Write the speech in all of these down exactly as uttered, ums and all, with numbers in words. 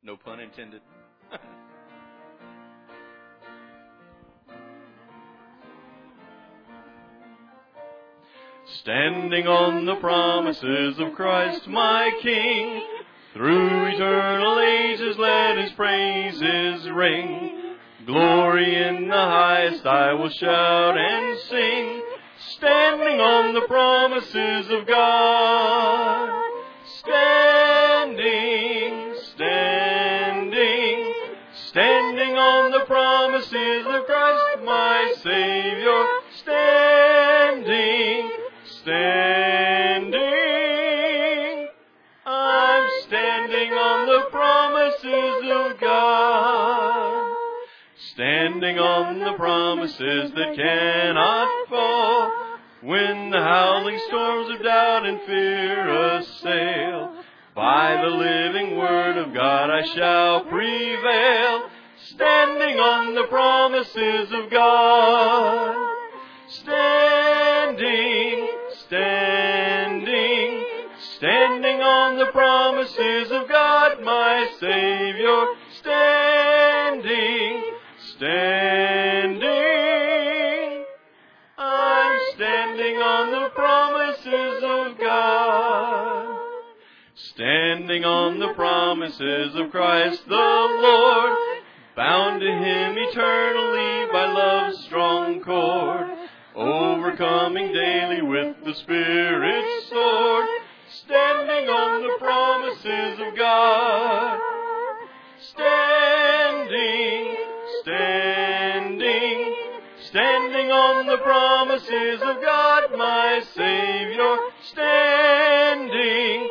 No pun intended. Standing on the promises of Christ my King, through eternal ages let His praises ring. Glory in the highest I will shout and sing, standing on the promises of God. Standing, standing, standing on the promises of Christ my Savior. Standing, standing, I'm standing on the promises of God. Standing on the promises that cannot fall, when the howling storms of doubt and fear assail. By the living word of God I shall prevail, standing on the promises of God. Standing, standing, standing on the promises of God my Savior. Standing, standing, I'm standing on the promises of God. Standing on the promises of Christ the Lord, bound to Him eternally by love's strong cord, overcoming daily with the Spirit's sword, standing on the promises of God. Standing, standing, standing on the promises of God my Savior. Standing,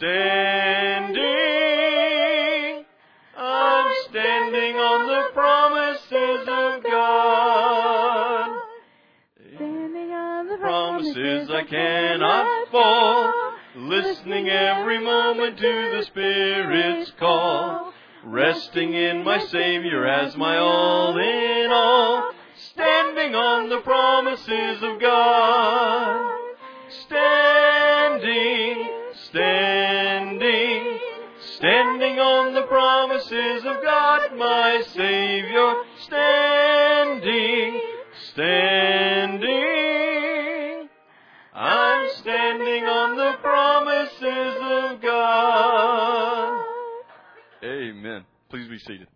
standing, I'm standing on the promises of God. Standing on the promises I cannot fall, listening every moment to the Spirit's call, resting in my Savior as my all in all, standing on the promises of God. Standing, standing, standing on the promises of God my Savior. Standing, standing, I'm standing on the promises of God. Amen. Please be seated.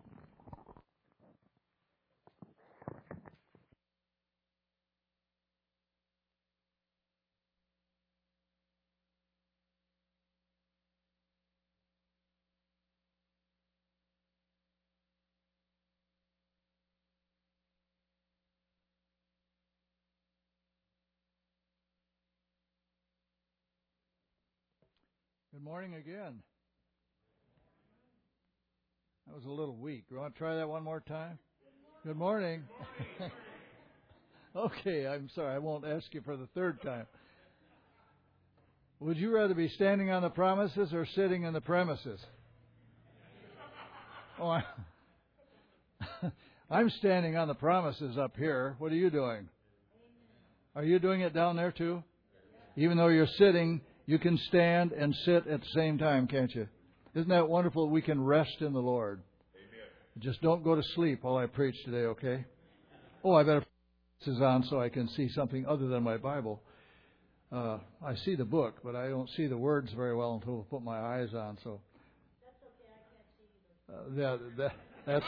Good morning again. That was a little weak. You want to try that one more time? Good morning. Good morning. Okay, I'm sorry. I won't ask you for the third time. Would you rather be standing on the promises or sitting in the premises? Oh, I, I'm standing on the promises up here. What are you doing? Are you doing it down there too? Even though you're sitting, you can stand and sit at the same time, can't you? Isn't that wonderful? We can rest in the Lord. Amen. Just don't go to sleep while I preach today, okay? Oh, I better put this on so I can see something other than my Bible. Uh, I see the book, but I don't see the words very well until I put my eyes on. So that's okay. I can't see you. Uh, that, that, that's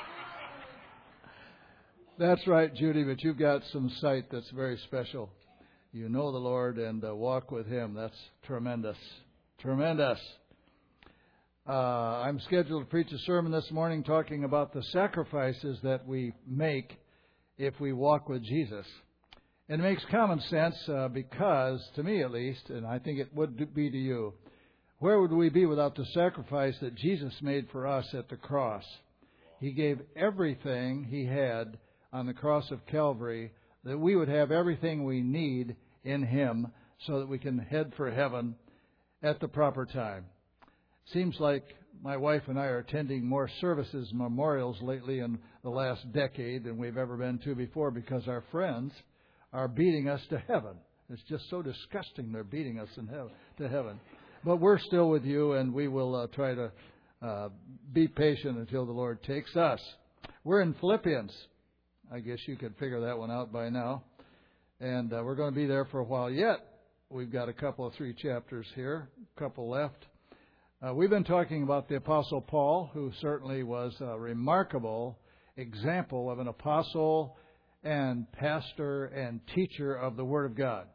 that's right, Judy. But you've got some sight that's very special. You know the Lord and uh, walk with Him. That's tremendous. Tremendous. Uh, I'm scheduled to preach a sermon this morning talking about the sacrifices that we make if we walk with Jesus. And it makes common sense uh, because, to me at least, and I think it would be to you, where would we be without the sacrifice that Jesus made for us at the cross? He gave everything He had on the cross of Calvary that we would have everything we need in Him so that we can head for heaven at the proper time. Seems like my wife and I are attending more services, memorials lately in the last decade than we've ever been to before because our friends are beating us to heaven. It's just so disgusting they're beating us in heaven, to heaven. But we're still with you, and we will uh, try to uh, be patient until the Lord takes us. We're in Philippians. I guess you could figure that one out by now. And uh, we're going to be there for a while yet. We've got a couple of three chapters here, a couple left. Uh, we've been talking about the Apostle Paul, who certainly was a remarkable example of an apostle and pastor and teacher of the Word of God.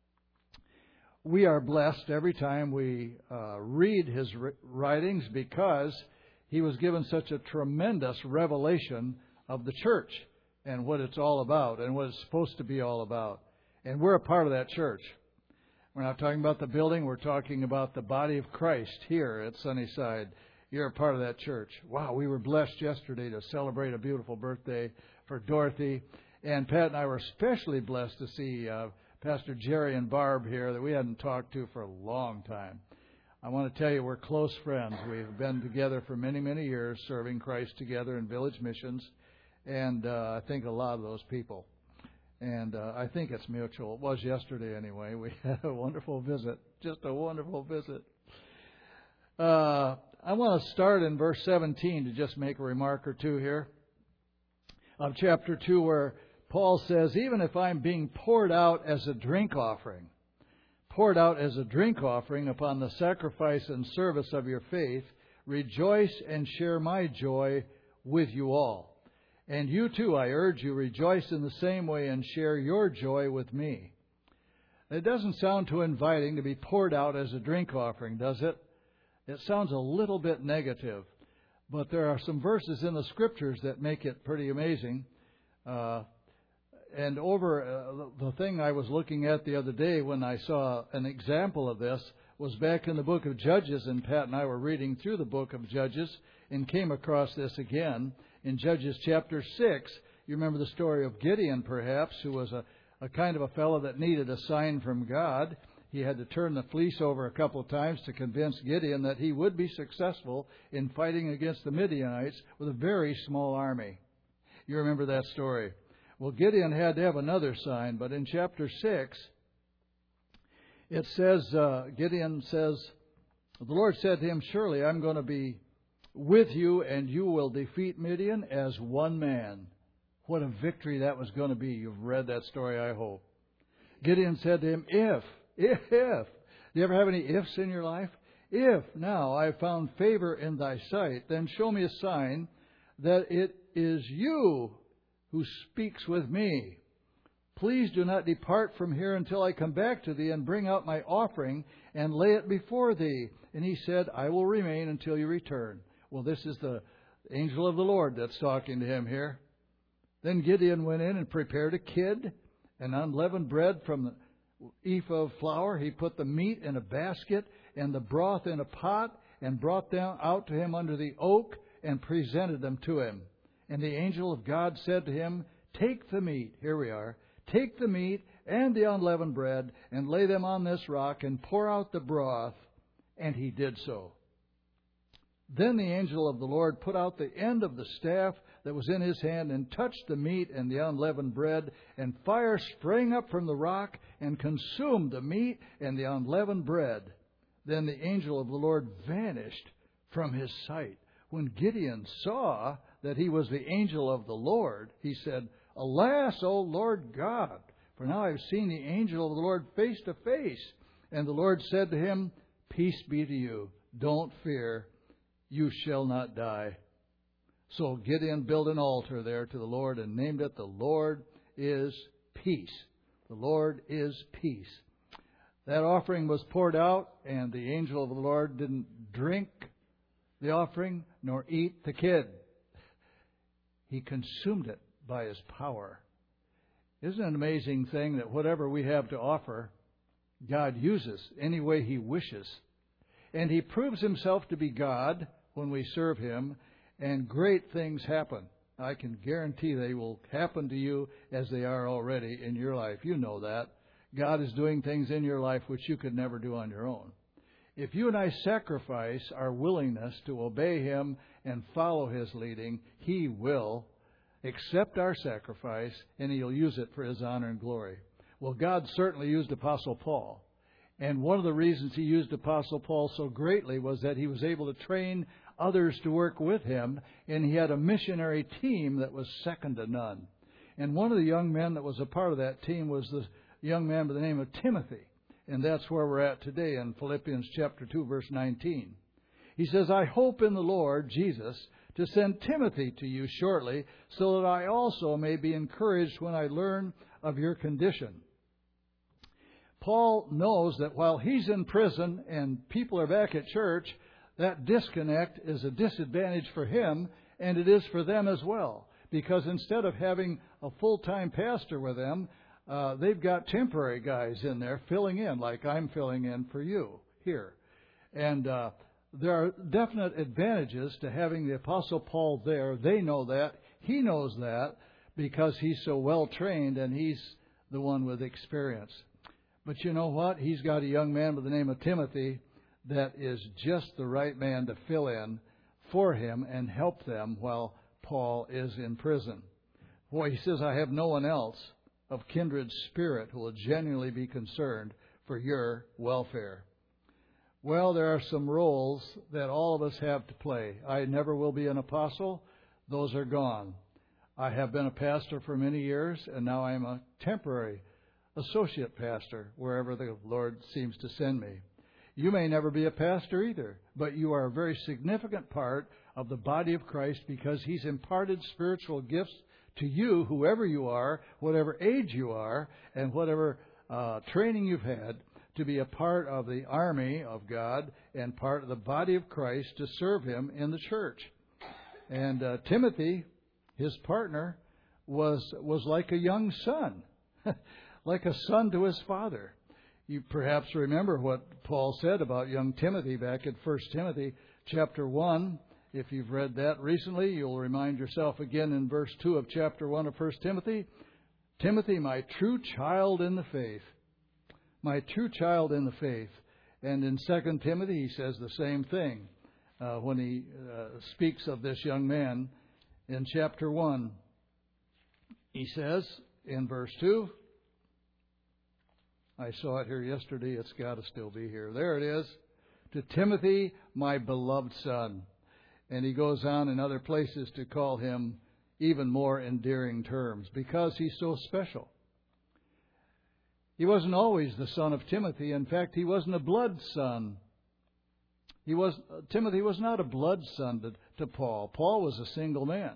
We are blessed every time we uh, read his writings because he was given such a tremendous revelation of the church and what it's all about and what it's supposed to be all about. And we're a part of that church. We're not talking about the building. We're talking about the body of Christ here at Sunnyside. You're a part of that church. Wow, we were blessed yesterday to celebrate a beautiful birthday for Dorothy. And Pat and I were especially blessed to see uh, Pastor Jerry and Barb here that we hadn't talked to for a long time. I want to tell you, we're close friends. We've been together for many, many years, serving Christ together in village missions. And uh, I think a lot of those people. And uh, I think it's mutual. It was yesterday anyway. We had a wonderful visit, just a wonderful visit. Uh, I want to start in verse seventeen to just make a remark or two here of chapter two, where Paul says, even if I'm being poured out as a drink offering, poured out as a drink offering upon the sacrifice and service of your faith, rejoice and share my joy with you all. And you too, I urge you, rejoice in the same way and share your joy with me. It doesn't sound too inviting to be poured out as a drink offering, does it? It sounds a little bit negative. But there are some verses in the Scriptures that make it pretty amazing. Uh, and over uh, the thing I was looking at the other day when I saw an example of this was back in the book of Judges, and Pat and I were reading through the book of Judges and came across this again. In Judges chapter six, you remember the story of Gideon, perhaps, who was a, a kind of a fellow that needed a sign from God. He had to turn the fleece over a couple of times to convince Gideon that he would be successful in fighting against the Midianites with a very small army. You remember that story. Well, Gideon had to have another sign, but in chapter six, it says, uh, Gideon says, the Lord said to him, surely I'm going to be with you, and you will defeat Midian as one man. What a victory that was going to be. You've read that story, I hope. Gideon said to him, if, if, if. Do you ever have any ifs in your life? If now I have found favor in thy sight, then show me a sign that it is you who speaks with me. Please do not depart from here until I come back to thee and bring out my offering and lay it before thee. And he said, I will remain until you return. Well, this is the angel of the Lord that's talking to him here. Then Gideon went in and prepared a kid and unleavened bread from the ephah of flour. He put the meat in a basket and the broth in a pot and brought them out to him under the oak and presented them to him. And the angel of God said to him, take the meat, here we are, take the meat and the unleavened bread and lay them on this rock and pour out the broth. And he did so. Then the angel of the Lord put out the end of the staff that was in his hand and touched the meat and the unleavened bread, and fire sprang up from the rock and consumed the meat and the unleavened bread. Then the angel of the Lord vanished from his sight. When Gideon saw that he was the angel of the Lord, he said, alas, O Lord God, for now I have seen the angel of the Lord face to face. And the Lord said to him, peace be to you, don't fear. You shall not die. So Gideon built an altar there to the Lord and named it, the Lord is peace. The Lord is peace. That offering was poured out, and the angel of the Lord didn't drink the offering nor eat the kid. He consumed it by his power. Isn't it an amazing thing that whatever we have to offer, God uses any way He wishes? And He proves Himself to be God when we serve Him, and great things happen. I can guarantee they will happen to you as they are already in your life. You know that. God is doing things in your life which you could never do on your own. If you and I sacrifice our willingness to obey Him and follow His leading, He will accept our sacrifice, and He'll use it for His honor and glory. Well, God certainly used Apostle Paul. And one of the reasons he used Apostle Paul so greatly was that he was able to train others to work with him, and he had a missionary team that was second to none. And one of the young men that was a part of that team was the young man by the name of Timothy. And that's where we're at today in Philippians chapter two, verse nineteen. He says, I hope in the Lord Jesus to send Timothy to you shortly, so that I also may be encouraged when I learn of your condition. Paul knows that while he's in prison and people are back at church, that disconnect is a disadvantage for him, and it is for them as well. Because instead of having a full-time pastor with them, uh, they've got temporary guys in there filling in, like I'm filling in for you here. And uh, there are definite advantages to having the Apostle Paul there. They know that. He knows that because he's so well trained and he's the one with experience. But you know what? He's got a young man by the name of Timothy that is just the right man to fill in for him and help them while Paul is in prison. Boy, he says, I have no one else of kindred spirit who will genuinely be concerned for your welfare. Well, there are some roles that all of us have to play. I never will be an apostle. Those are gone. I have been a pastor for many years, and now I am a temporary associate pastor wherever the Lord seems to send me. You may never be a pastor either, but you are a very significant part of the body of Christ because He's imparted spiritual gifts to you, whoever you are, whatever age you are, and whatever uh, training you've had, to be a part of the army of God and part of the body of Christ to serve Him in the church. And uh, Timothy, his partner, was was like a young son, like a son to his father. You perhaps remember what Paul said about young Timothy back in First Timothy chapter one. If you've read that recently, you'll remind yourself again in verse two of chapter one of First Timothy. Timothy, my true child in the faith. My true child in the faith. And in Second Timothy, he says the same thing uh, when he uh, speaks of this young man in chapter one. He says in verse two, I saw it here yesterday. It's got to still be here. There it is. To Timothy, my beloved son. And he goes on in other places to call him even more endearing terms because he's so special. He wasn't always the son of Timothy. In fact, he wasn't a blood son. He was Timothy was not a blood son to, to Paul. Paul was a single man.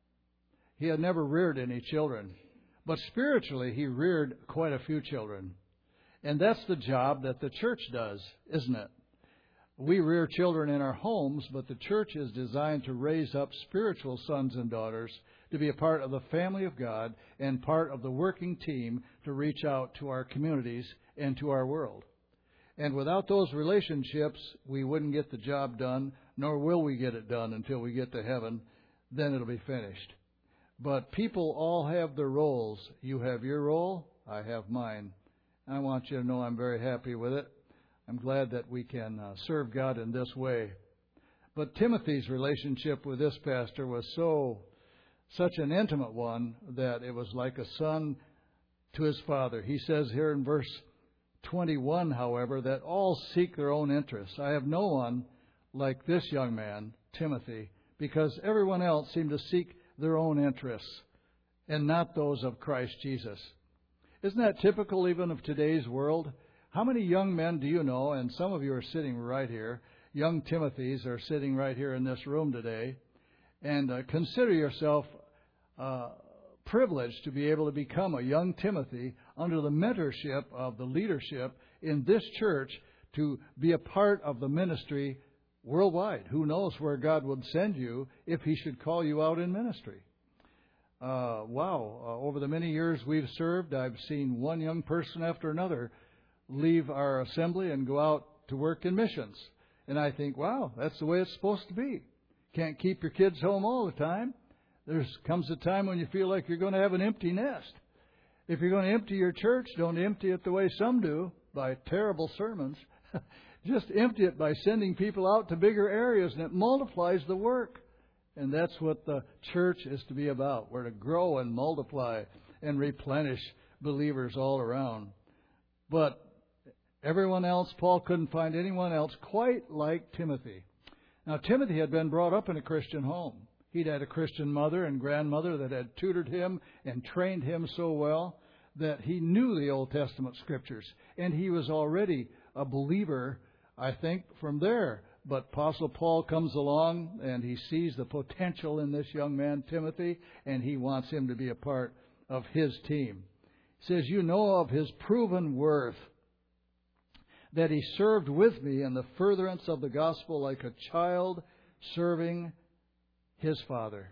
He had never reared any children. But spiritually, he reared quite a few children. And that's the job that the church does, isn't it? We rear children in our homes, but the church is designed to raise up spiritual sons and daughters to be a part of the family of God and part of the working team to reach out to our communities and to our world. And without those relationships, we wouldn't get the job done, nor will we get it done until we get to heaven. Then it'll be finished. But people all have their roles. You have your role, I have mine. I want you to know I'm very happy with it. I'm glad that we can uh, serve God in this way. But Timothy's relationship with this pastor was so, such an intimate one that it was like a son to his father. He says here in verse twenty-one, however, that all seek their own interests. I have no one like this young man, Timothy, because everyone else seemed to seek their own interests and not those of Christ Jesus. Isn't that typical even of today's world? How many young men do you know, and some of you are sitting right here, young Timothys are sitting right here in this room today, and uh, consider yourself uh, privileged to be able to become a young Timothy under the mentorship of the leadership in this church to be a part of the ministry worldwide. Who knows where God would send you if He should call you out in ministry. Uh, wow, uh, over the many years we've served, I've seen one young person after another leave our assembly and go out to work in missions. And I think, wow, that's the way it's supposed to be. Can't keep your kids home all the time. There comes a time when you feel like you're going to have an empty nest. If you're going to empty your church, don't empty it the way some do, by terrible sermons. Just empty it by sending people out to bigger areas, and it multiplies the work. And that's what the church is to be about. We're to grow and multiply and replenish believers all around. But Everyone else, Paul couldn't find anyone else quite like Timothy. Now, Timothy had been brought up in a Christian home. He'd had a Christian mother and grandmother that had tutored him and trained him so well that he knew the Old Testament scriptures. And he was already a believer, I think, from there. But Apostle Paul comes along and he sees the potential in this young man, Timothy, and he wants him to be a part of his team. He says, you know of his proven worth, that he served with me in the furtherance of the gospel like a child serving his father.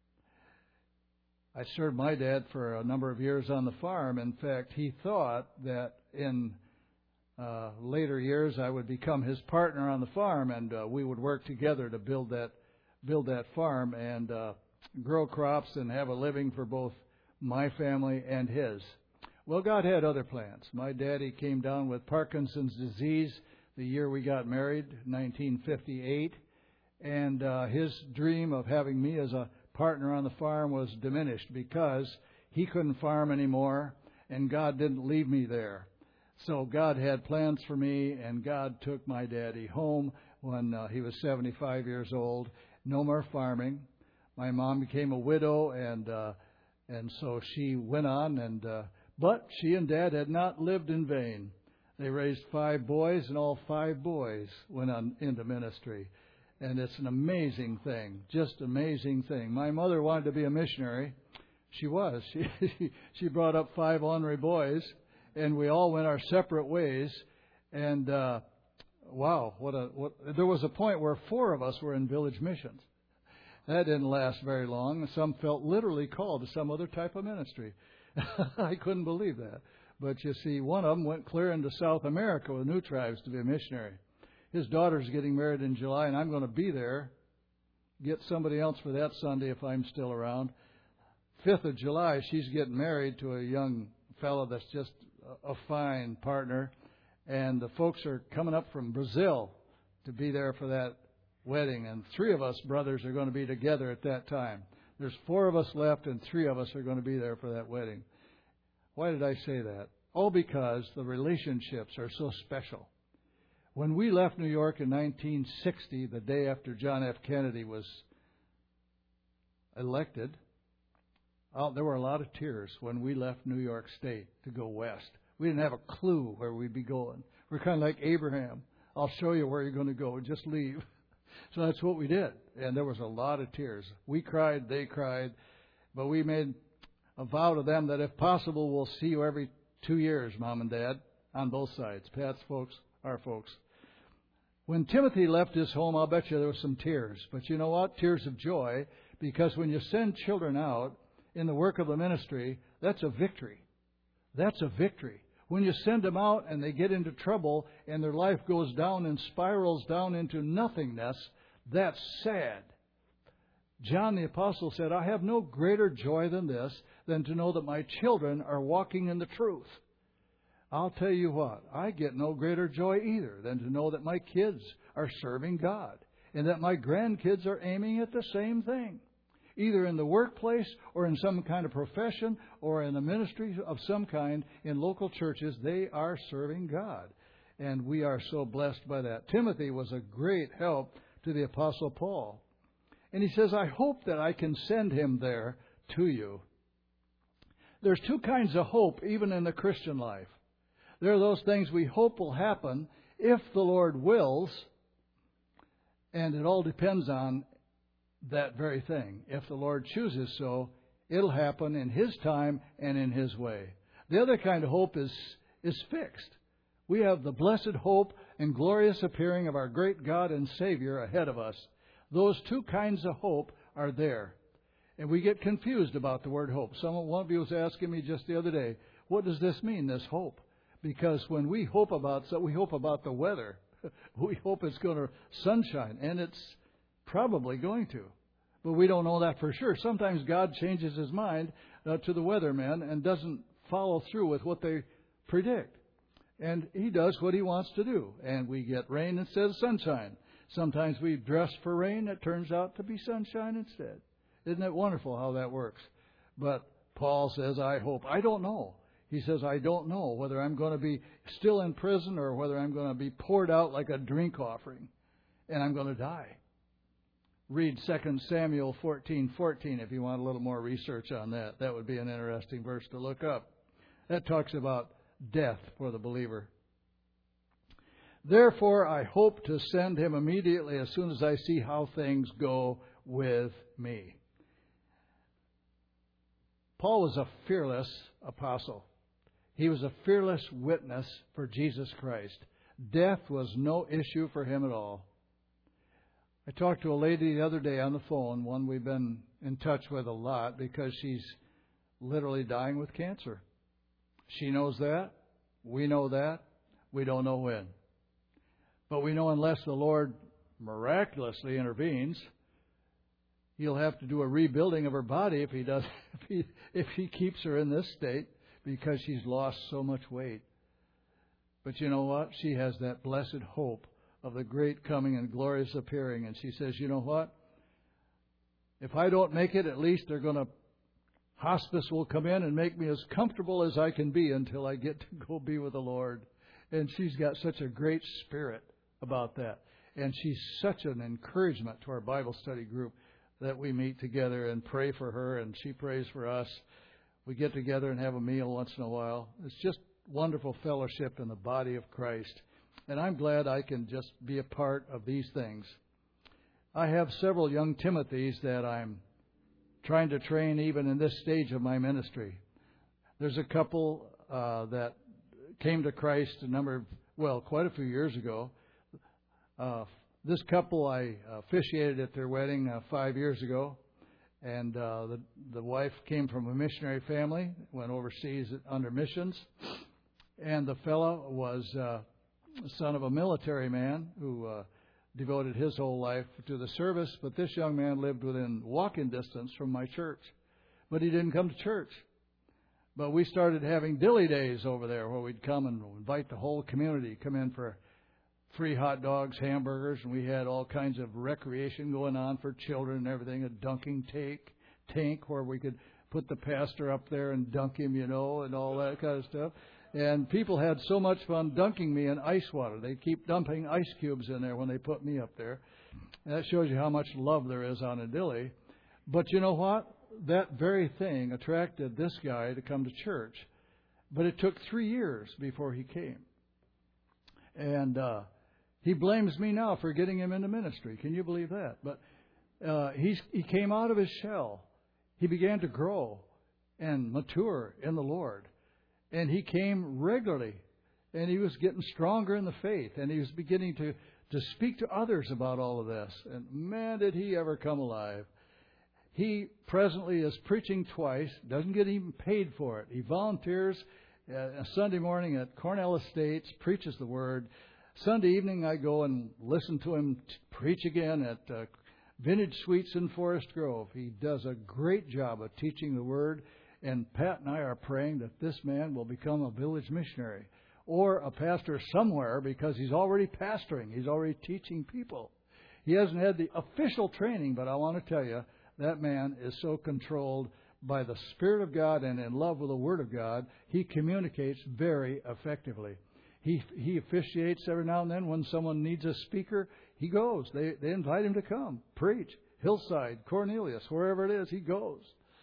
I served my dad for a number of years on the farm. In fact, he thought that in uh, later years I would become his partner on the farm, and uh, we would work together to build that build that farm and uh, grow crops and have a living for both my family and his. Well, God had other plans. My daddy came down with Parkinson's disease the year we got married, nineteen fifty-eight, and uh, his dream of having me as a partner on the farm was diminished because he couldn't farm anymore, and God didn't leave me there. So God had plans for me, and God took my daddy home when uh, he was seventy-five years old. No more farming. My mom became a widow, and uh, and so she went on, and uh, but she and Dad had not lived in vain. They raised five boys, and all five boys went on into ministry. And it's an amazing thing, just amazing thing. My mother wanted to be a missionary. She was. She she brought up five ornery boys, and we all went our separate ways. And uh, wow, what a what! There was a point where four of us were in village missions. That didn't last very long. Some felt literally called to some other type of ministry. I couldn't believe that. But you see, one of them went clear into South America with New Tribes to be a missionary. His daughter's getting married in July, and I'm going to be there. Get somebody else for that Sunday if I'm still around. fifth of July, she's getting married to a young fellow that's just a fine partner. And the folks are coming up from Brazil to be there for that wedding. And three of us brothers are going to be together at that time. There's four of us left, and three of us are going to be there for that wedding. Why did I say that? Oh, because the relationships are so special. When we left New York in nineteen sixty, the day after John F. Kennedy was elected, oh, there were a lot of tears when we left New York State to go west. We didn't have a clue where we'd be going. We're kind of like Abraham. I'll show you where you're going to go. Just leave. So that's what we did. And there was a lot of tears. We cried, they cried, but we made a vow to them that if possible, we'll see you every two years, Mom and Dad, on both sides, Pat's folks, our folks. When Timothy left his home, I'll bet you there were some tears. But you know what? Tears of joy, because when you send children out in the work of the ministry, that's a victory. That's a victory. When you send them out and they get into trouble and their life goes down and spirals down into nothingness, that's sad. John the Apostle said, I have no greater joy than this, than to know that my children are walking in the truth. I'll tell you what, I get no greater joy either than to know that my kids are serving God and that my grandkids are aiming at the same thing, either in the workplace or in some kind of profession or in a ministry of some kind in local churches. They are serving God, and we are so blessed by that. Timothy was a great help to the Apostle Paul. And he says, I hope that I can send him there to you. There's two kinds of hope even in the Christian life. There are those things we hope will happen if the Lord wills, and it all depends on that very thing. If the Lord chooses so, it'll happen in His time and in His way. The other kind of hope is, is fixed. We have the blessed hope and glorious appearing of our great God and Savior ahead of us. Those two kinds of hope are there. And we get confused about the word hope. Someone, one of you was asking me just the other day, what does this mean, this hope? Because when we hope about so we hope about the weather. We hope it's going to sunshine, and it's probably going to. But we don't know that for sure. Sometimes God changes His mind uh, to the weathermen and doesn't follow through with what they predict. And He does what He wants to do. And we get rain instead of sunshine. Sometimes we dress for rain. It turns out to be sunshine instead. Isn't it wonderful how that works? But Paul says, I hope. I don't know. He says, I don't know whether I'm going to be still in prison or whether I'm going to be poured out like a drink offering and I'm going to die. Read Second Samuel fourteen fourteen if you want a little more research on that. That would be an interesting verse to look up. That talks about death for the believer. Therefore, I hope to send him immediately as soon as I see how things go with me. Paul was a fearless apostle. He was a fearless witness for Jesus Christ. Death was no issue for him at all. I talked to a lady the other day on the phone, one we've been in touch with a lot, because she's literally dying with cancer. She knows that. We know that. We don't know when. But we know unless the Lord miraculously intervenes, He'll have to do a rebuilding of her body if He does, if He, if he keeps her in this state, because she's lost so much weight. But you know what? She has that blessed hope of the great coming and glorious appearing. And she says, you know what? If I don't make it, at least they're going to, hospice will come in and make me as comfortable as I can be until I get to go be with the Lord. And she's got such a great spirit about that. And she's such an encouragement to our Bible study group that we meet together and pray for her, and she prays for us. We get together and have a meal once in a while. It's just wonderful fellowship in the body of Christ. And I'm glad I can just be a part of these things. I have several young Timothys that I'm trying to train even in this stage of my ministry. There's a couple uh, that came to Christ a number of, well, quite a few years ago. Uh, this couple, I officiated at their wedding uh, five years ago. And uh, the, the wife came from a missionary family, went overseas under missions. And the fellow was uh, the son of a military man who uh, devoted his whole life to the service. But this young man lived within walking distance from my church. But he didn't come to church. But we started having dilly days over there where we'd come and invite the whole community, come in for free hot dogs, hamburgers, and we had all kinds of recreation going on for children and everything, a dunking tank, tank where we could put the pastor up there and dunk him, you know, and all that kind of stuff. And people had so much fun dunking me in ice water. They keep dumping ice cubes in there when they put me up there. And that shows you how much love there is on a dilly. But you know what? That very thing attracted this guy to come to church. But it took three years before he came. And uh, he blames me now for getting him into ministry. Can you believe that? But uh, he's, he came out of his shell. He began to grow and mature in the Lord. And he came regularly. And he was getting stronger in the faith. And he was beginning to, to speak to others about all of this. And man, did he ever come alive. He presently is preaching twice, doesn't get even paid for it. He volunteers uh, Sunday morning at Cornell Estates, preaches the Word. Sunday evening I go and listen to him t- preach again at uh, Vintage Suites in Forest Grove. He does a great job of teaching the Word, and Pat and I are praying that this man will become a village missionary or a pastor somewhere, because he's already pastoring. He's already teaching people. He hasn't had the official training, but I want to tell you, that man is so controlled by the Spirit of God and in love with the Word of God, he communicates very effectively. He he officiates every now and then when someone needs a speaker. He goes. They they invite him to come, preach. Hillside, Cornelius, wherever it is, he goes.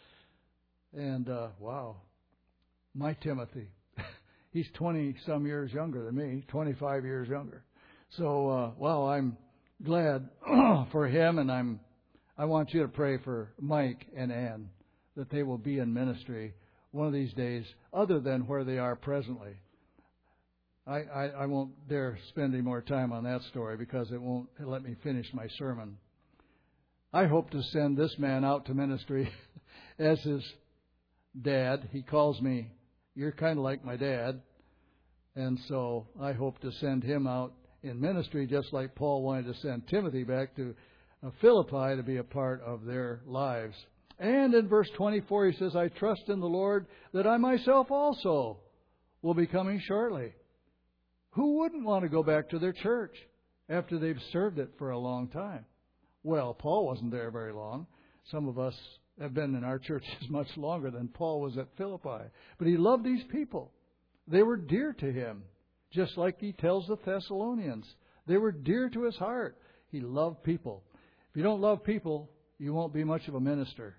And, uh, wow, my Timothy. He's twenty-some years younger than me, twenty-five years younger. So, uh, well, I'm glad for him, and I'm I want you to pray for Mike and Ann, that they will be in ministry one of these days, other than where they are presently. I, I, I won't dare spend any more time on that story because it won't let me finish my sermon. I hope to send this man out to ministry as his dad. He calls me, you're kind of like my dad. And so I hope to send him out in ministry just like Paul wanted to send Timothy back to Philippi to be a part of their lives. And in verse twenty-four, he says, I trust in the Lord that I myself also will be coming shortly. Who wouldn't want to go back to their church after they've served it for a long time? Well, Paul wasn't there very long. Some of us have been in our churches much longer than Paul was at Philippi. But he loved these people. They were dear to him, just like he tells the Thessalonians. They were dear to his heart. He loved people. If you don't love people, you won't be much of a minister.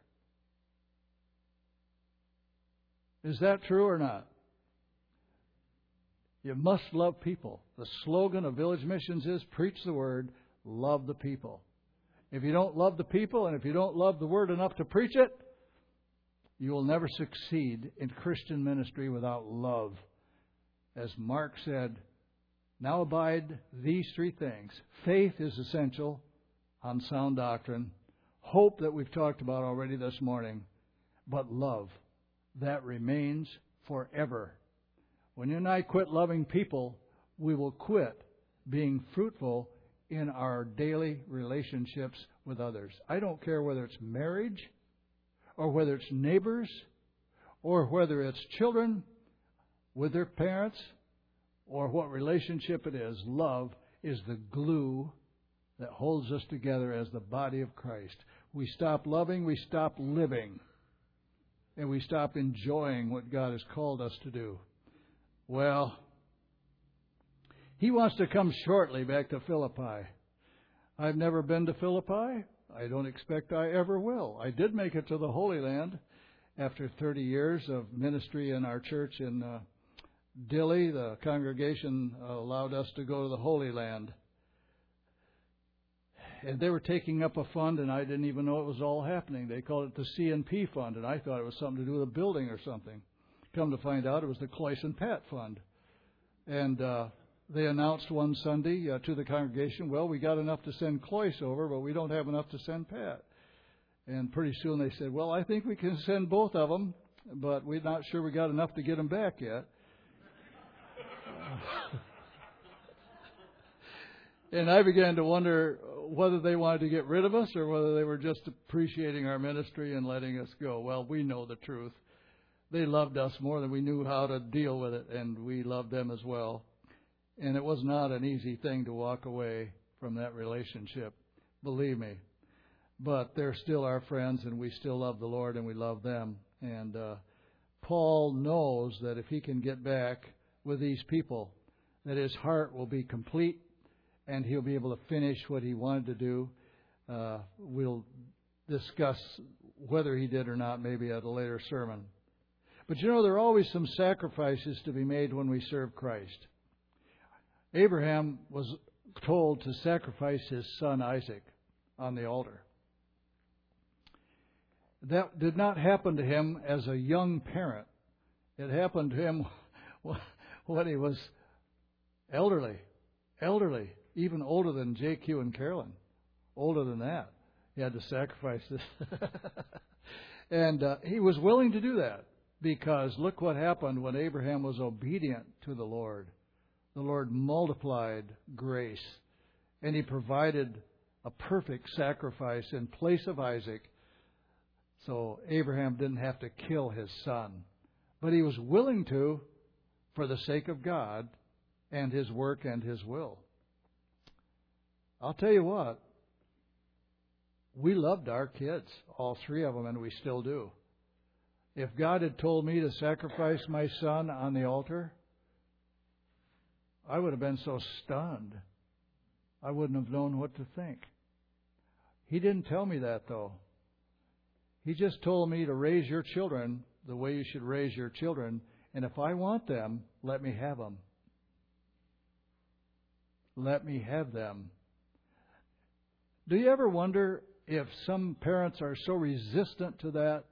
Is that true or not? You must love people. The slogan of Village Missions is preach the word, love the people. If you don't love the people and if you don't love the word enough to preach it, you will never succeed in Christian ministry without love. As Mark said, now abide these three things. Faith is essential on sound doctrine. Hope that we've talked about already this morning. But love, that remains forever. When you and I quit loving people, we will quit being fruitful in our daily relationships with others. I don't care whether it's marriage or whether it's neighbors or whether it's children with their parents or what relationship it is. Love is the glue that holds us together as the body of Christ. We stop loving, we stop living, and we stop enjoying what God has called us to do. Well, he wants to come shortly back to Philippi. I've never been to Philippi. I don't expect I ever will. I did make it to the Holy Land after thirty years of ministry in our church in uh, Dilley. The congregation allowed us to go to the Holy Land. And they were taking up a fund, and I didn't even know it was all happening. They called it the C and P Fund, and I thought it was something to do with a building or something. Come to find out, it was the Cloyce and Pat Fund. And uh, they announced one Sunday uh, to the congregation, well, we got enough to send Cloyce over, but we don't have enough to send Pat. And pretty soon they said, well, I think we can send both of them, but we're not sure we got enough to get them back yet. And I began to wonder whether they wanted to get rid of us or whether they were just appreciating our ministry and letting us go. Well, we know the truth. They loved us more than we knew how to deal with it, and we loved them as well. And it was not an easy thing to walk away from that relationship, believe me. But they're still our friends, and we still love the Lord, and we love them. And uh, Paul knows that if he can get back with these people, that his heart will be complete, and he'll be able to finish what he wanted to do. Uh, we'll discuss whether he did or not maybe at a later sermon. But you know, there are always some sacrifices to be made when we serve Christ. Abraham was told to sacrifice his son Isaac on the altar. That did not happen to him as a young parent. It happened to him when he was elderly, elderly, even older than J Q and Carolyn, older than that. He had to sacrifice this. And uh, he was willing to do that because look what happened when Abraham was obedient to the Lord. The Lord multiplied grace, and He provided a perfect sacrifice in place of Isaac. So Abraham didn't have to kill his son. But he was willing to for the sake of God and His work and His will. I'll tell you what, we loved our kids, all three of them, and we still do. If God had told me to sacrifice my son on the altar, I would have been so stunned. I wouldn't have known what to think. He didn't tell me that, though. He just told me to raise your children the way you should raise your children, and if I want them, let me have them. Let me have them. Do you ever wonder if some parents are so resistant to that?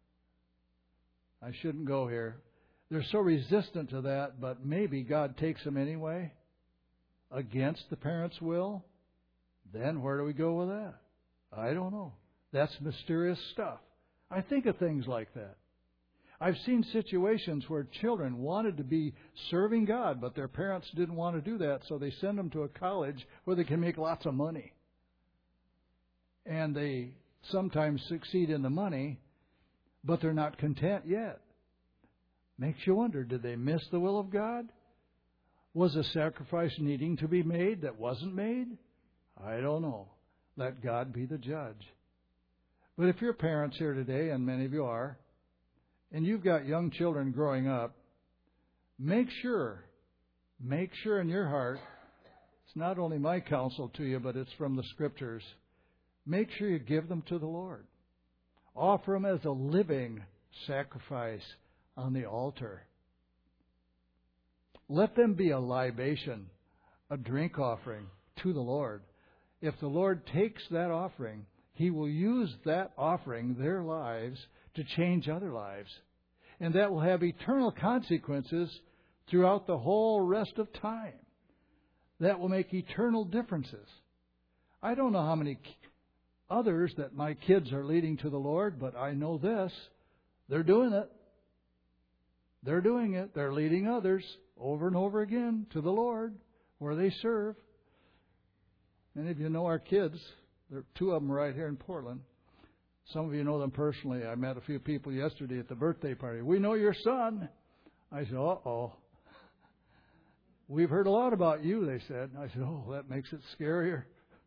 I shouldn't go here. They're so resistant to that, but maybe God takes them anyway, against the parents' will. Then where do we go with that? I don't know. That's mysterious stuff. I think of things like that. I've seen situations where children wanted to be serving God, but their parents didn't want to do that, so they send them to a college where they can make lots of money. And they sometimes succeed in the money, but they're not content yet. Makes you wonder, did they miss the will of God? Was a sacrifice needing to be made that wasn't made? I don't know. Let God be the judge. But if you're parents here today, and many of you are, and you've got young children growing up, make sure, make sure in your heart, it's not only my counsel to you, but it's from the Scriptures, make sure you give them to the Lord. Offer them as a living sacrifice on the altar. Let them be a libation, a drink offering to the Lord. If the Lord takes that offering, He will use that offering, their lives, to change other lives. And that will have eternal consequences throughout the whole rest of time. That will make eternal differences. I don't know how many others that my kids are leading to the Lord, but I know this. They're doing it. They're doing it. They're leading others over and over again to the Lord where they serve. Many of you know our kids. There are two of them right here in Portland. Some of you know them personally. I met a few people yesterday at the birthday party. We know your son. I said, uh-oh. We've heard a lot about you, they said. I said, oh, that makes it scarier.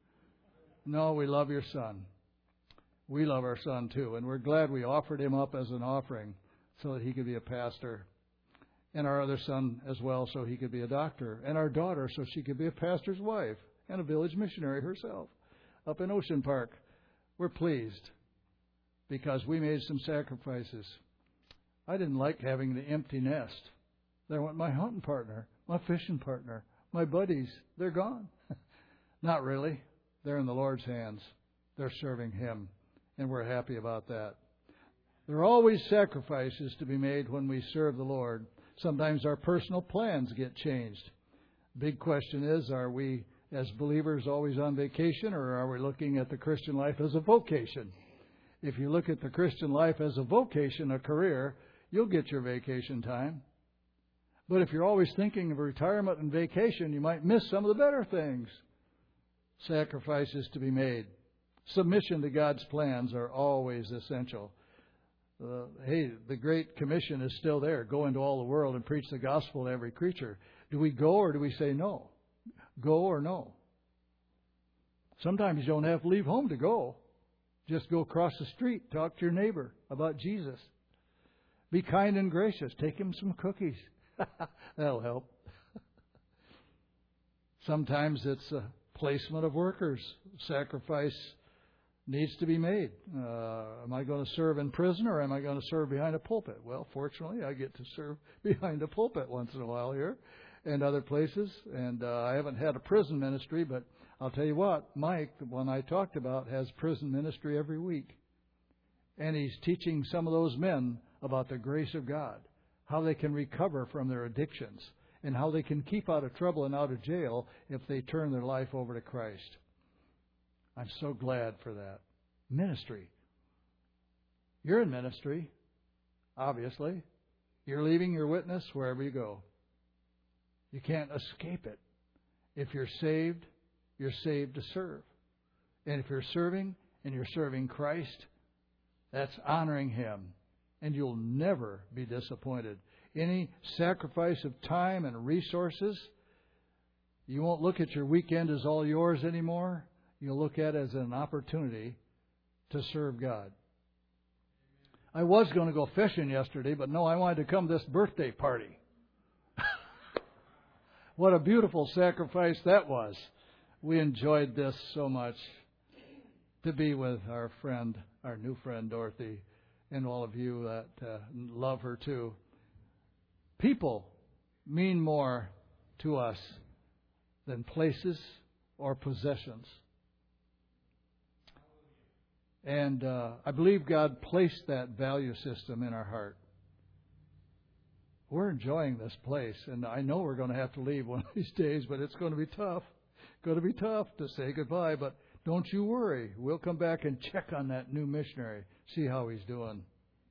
No, we love your son. We love our son too, and we're glad we offered him up as an offering so that he could be a pastor. And our other son as well, so he could be a doctor. And our daughter, so she could be a pastor's wife and a village missionary herself up in Ocean Park. We're pleased because we made some sacrifices. I didn't like having the empty nest. There went my hunting partner, my fishing partner, my buddies. They're gone. Not really. They're in the Lord's hands. They're serving Him, and we're happy about that. There are always sacrifices to be made when we serve the Lord. Sometimes our personal plans get changed. Big question is, are we as believers always on vacation, or are we looking at the Christian life as a vocation? If you look at the Christian life as a vocation, a career, you'll get your vacation time. But if you're always thinking of retirement and vacation, you might miss some of the better things. Sacrifices to be made. Submission to God's plans are always essential. Uh, hey, the Great Commission is still there. Go into all the world and preach the gospel to every creature. Do we go or do we say no? Go or no? Sometimes you don't have to leave home to go. Just go across the street. Talk to your neighbor about Jesus. Be kind and gracious. Take him some cookies. That'll help. Sometimes it's a placement of workers. Sacrifice needs to be made. Uh, am I going to serve in prison or am I going to serve behind a pulpit? Well, fortunately, I get to serve behind a pulpit once in a while here and other places. And uh, I haven't had a prison ministry, but I'll tell you what, Mike, the one I talked about, has prison ministry every week. And he's teaching some of those men about the grace of God, how they can recover from their addictions, and how they can keep out of trouble and out of jail if they turn their life over to Christ. I'm so glad for that. Ministry. You're in ministry, obviously. You're leaving your witness wherever you go. You can't escape it. If you're saved, you're saved to serve. And if you're serving and you're serving Christ, that's honoring Him. And you'll never be disappointed. Any sacrifice of time and resources, you won't look at your weekend as all yours anymore. You'll look at it as an opportunity to serve God. I was going to go fishing yesterday, but no, I wanted to come to this birthday party. What a beautiful sacrifice that was. We enjoyed this so much, to be with our friend, our new friend Dorothy, and all of you that uh, love her too. People mean more to us than places or possessions. And uh, I believe God placed that value system in our heart. We're enjoying this place, and I know we're going to have to leave one of these days, but it's going to be tough. It's going to be tough to say goodbye, but don't you worry. We'll come back and check on that new missionary, see how he's doing.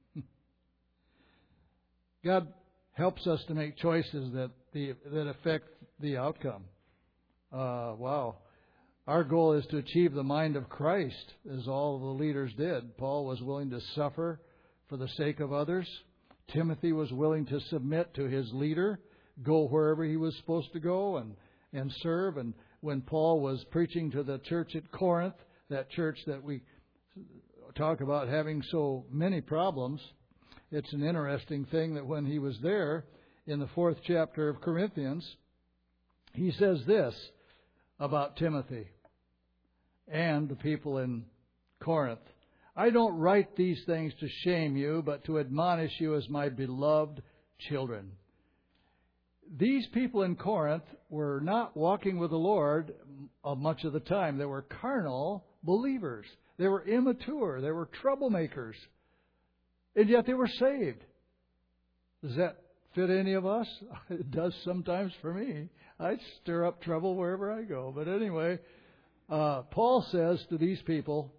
God helps us to make choices that the that affect the outcome. Uh, wow. Our goal is to achieve the mind of Christ, as all the leaders did. Paul was willing to suffer for the sake of others. Timothy was willing to submit to his leader, go wherever he was supposed to go and, and serve. And when Paul was preaching to the church at Corinth, that church that we talk about having so many problems, it's an interesting thing that when he was there in the fourth chapter of Corinthians, he says this about Timothy and the people in Corinth. I don't write these things to shame you, but to admonish you as my beloved children. These people in Corinth were not walking with the Lord much of the time. They were carnal believers. They were immature. They were troublemakers. And yet they were saved. Does that fit any of us? It does sometimes for me. I stir up trouble wherever I go. But anyway, uh, Paul says to these people,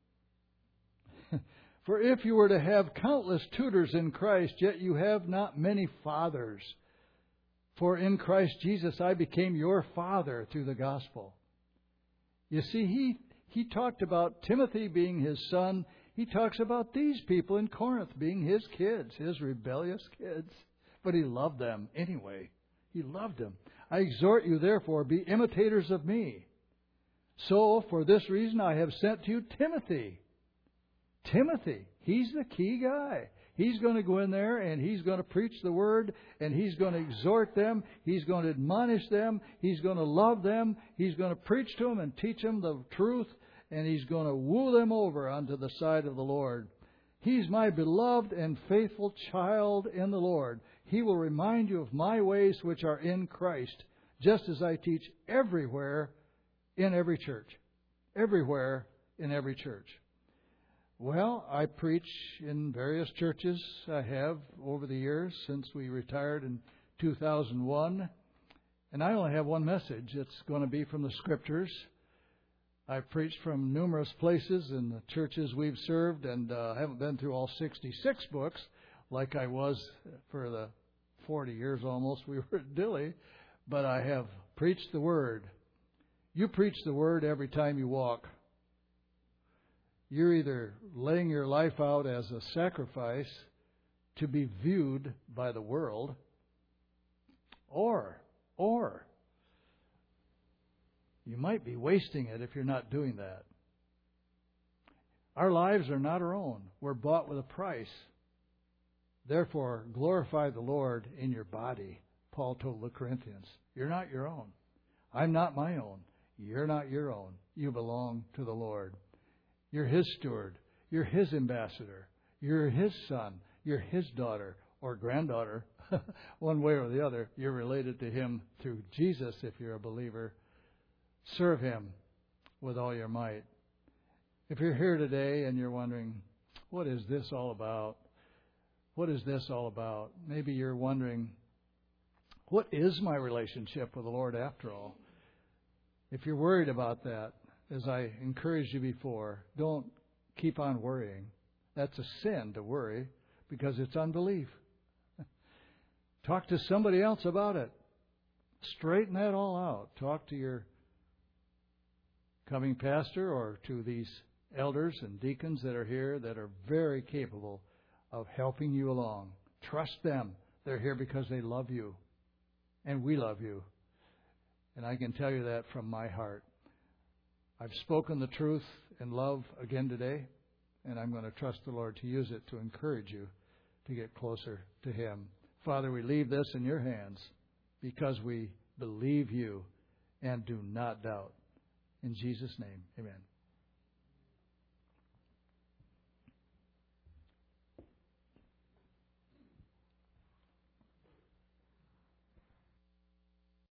for if you were to have countless tutors in Christ, yet you have not many fathers. For in Christ Jesus I became your father through the gospel. You see, he, he talked about Timothy being his son. He talks about these people in Corinth being his kids, his rebellious kids. But he loved them anyway. He loved them. I exhort you, therefore, be imitators of me. So, for this reason, I have sent to you Timothy. Timothy, he's the key guy. He's going to go in there and he's going to preach the word and he's going to exhort them. He's going to admonish them. He's going to love them. He's going to preach to them and teach them the truth. And he's going to woo them over onto the side of the Lord. He's my beloved and faithful child in the Lord. He will remind you of my ways which are in Christ, just as I teach everywhere in every church. Everywhere in every church. Well, I preach in various churches I have over the years since we retired in two thousand one. And I only have one message. It's going to be from the Scriptures. I've preached from numerous places in the churches we've served, and uh, haven't been through all sixty-six books like I was for the forty years almost we were at Dilley. But I have preached the Word. You preach the Word every time you walk. You're either laying your life out as a sacrifice to be viewed by the world, or, or, you might be wasting it if you're not doing that. Our lives are not our own. We're bought with a price. Therefore, glorify the Lord in your body, Paul told the Corinthians. You're not your own. I'm not my own. You're not your own. You belong to the Lord. You're His steward. You're His ambassador. You're His son. You're His daughter or granddaughter. One way or the other, you're related to Him through Jesus if you're a believer. Serve Him with all your might. If you're here today and you're wondering, what is this all about? What is this all about? Maybe you're wondering, what is my relationship with the Lord after all? If you're worried about that, as I encouraged you before, don't keep on worrying. That's a sin to worry because it's unbelief. Talk to somebody else about it. Straighten that all out. Talk to your coming pastor or to these elders and deacons that are here that are very capable of helping you along. Trust them. They're here because they love you. And we love you. And I can tell you that from my heart. I've spoken the truth in love again today, and I'm going to trust the Lord to use it to encourage you to get closer to Him. Father, we leave this in your hands because we believe you and do not doubt. In Jesus' name, amen.